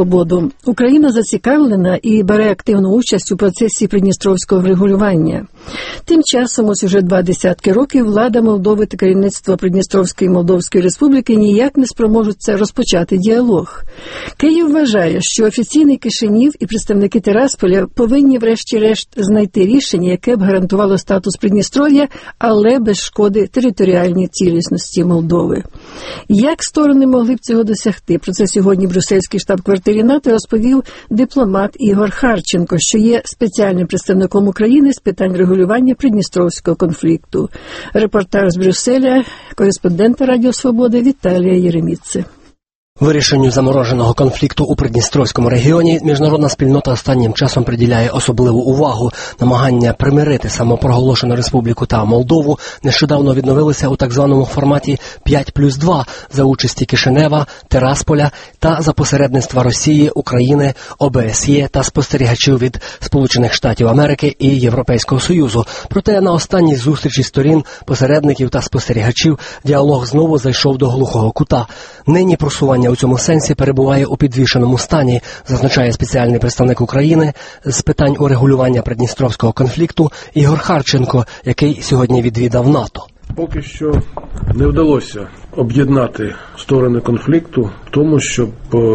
Свободу. Україна зацікавлена і бере активну участь у процесі придністровського врегулювання. Тим часом, ось уже 20 років, влада Молдови та керівництво Придністровської Молдовської Республіки ніяк не спроможуться розпочати діалог. Київ вважає, що офіційний Кишинів і представники Тирасполя повинні врешті-решт знайти рішення, яке б гарантувало статус Придністров'я, але без шкоди територіальній цілісності Молдови. Як сторони могли б цього досягти? Про це сьогодні в брюссельській штаб-квартирі НАТО розповів дипломат Ігор Харченко, що є спеціальним представником України з питань регулювання придністровського конфлікту. Репортаж з Брюсселя кореспондента Радіо Свободи Віталія Єреміци. Вирішенню замороженого конфлікту у Придністровському регіоні міжнародна спільнота останнім часом приділяє особливу увагу. Намагання примирити самопроголошену республіку та Молдову нещодавно відновилися у так званому форматі 5+2 за участі Кишинева, Тирасполя та за посередництва Росії, України, ОБСЄ та спостерігачів від Сполучених Штатів Америки і Європейського Союзу. Проте на останній зустрічі сторін, посередників та спостерігачів діалог знову зайшов до глухого кута. Нині просування у цьому сенсі перебуває у підвішеному стані, зазначає спеціальний представник України з питань урегулювання придністровського конфлікту Ігор Харченко, який сьогодні відвідав НАТО. Поки що не вдалося об'єднати сторони конфлікту в тому, щоб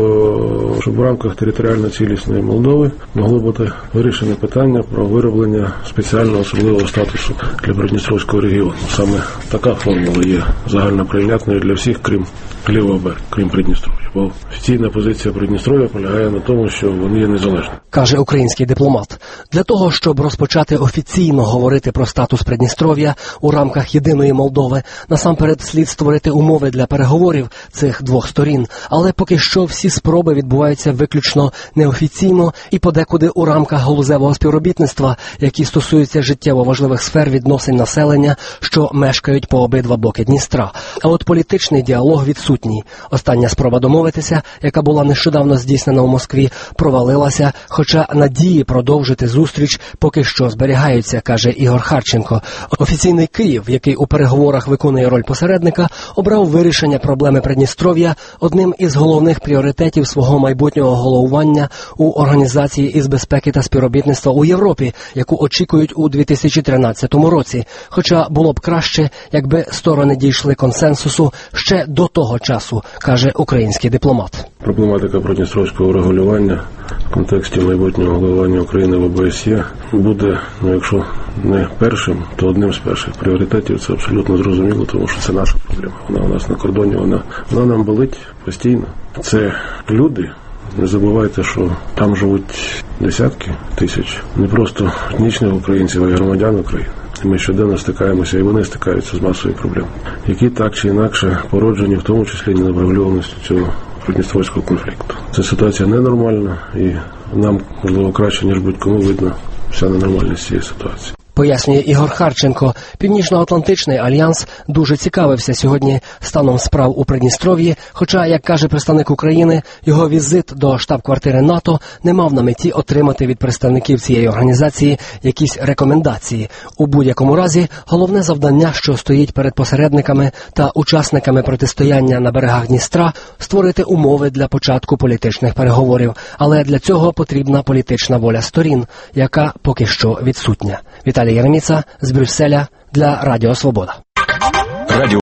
в рамках територіально цілісної Молдови могло бути вирішене питання про вироблення спеціального особливого статусу для Придністровського регіону. Саме така формула є загальноприйнятною для всіх, крім лівого берега, крім Придністров'я. Бо офіційна позиція Придністров'я полягає на тому, що вони є незалежними. Каже український дипломат. Для того, щоб розпочати офіційно говорити про статус Придністров'я у рамках єдиної Молдови, насамперед слід створити умови для переговорів цих двох сторін. Але поки що всі спроби відбуваються виключно неофіційно і подекуди у рамках галузевого співробітництва, які стосуються життєво важливих сфер відносин населення, що мешкають по обидва боки Дністра. А от політичний діалог відсутній. Остання спроба домовитися, яка була нещодавно здійснена у Москві, провалилася, хоча надії продовжити зустріч поки що зберігаються, каже Ігор Харченко. Офіційний Київ, який у переговорах виконує роль посередника, обрав вирішення проблеми Придністров'я одним із головних пріоритетів свого майбутнього головування у Організації із безпеки та співробітництва у Європі, яку очікують у 2013 році. Хоча було б краще, якби сторони дійшли консенсусу ще до того часу, каже український дипломат. Проблематика придністровського регулювання в контексті майбутнього головування України в ОБСЄ буде, якщо не першим, то одним з перших пріоритетів. Це абсолютно зрозуміло, тому що це наша проблема. Вона у нас на кордоні, вона нам болить постійно. Це люди. Не забувайте, що там живуть десятки тисяч не просто етнічних українців, а й громадян України. І ми щоденно стикаємося, і вони стикаються з масою проблем, які так чи інакше породжені, в тому числі неврегульованістю цього придністровського конфлікту. Це ситуація ненормальна, і нам, можливо, краще, ніж будь-кому видно вся ненормальність цієї ситуації. Пояснює Ігор Харченко, Північно-Атлантичний альянс дуже цікавився сьогодні станом справ у Придністров'ї, хоча, як каже представник України, його візит до штаб-квартири НАТО не мав на меті отримати від представників цієї організації якісь рекомендації. У будь-якому разі, головне завдання, що стоїть перед посередниками та учасниками протистояння на берегах Дністра – створити умови для початку політичних переговорів. Але для цього потрібна політична воля сторін, яка поки що відсутня. Віталій Єреміца з Брюсселя для Радіо Свобода.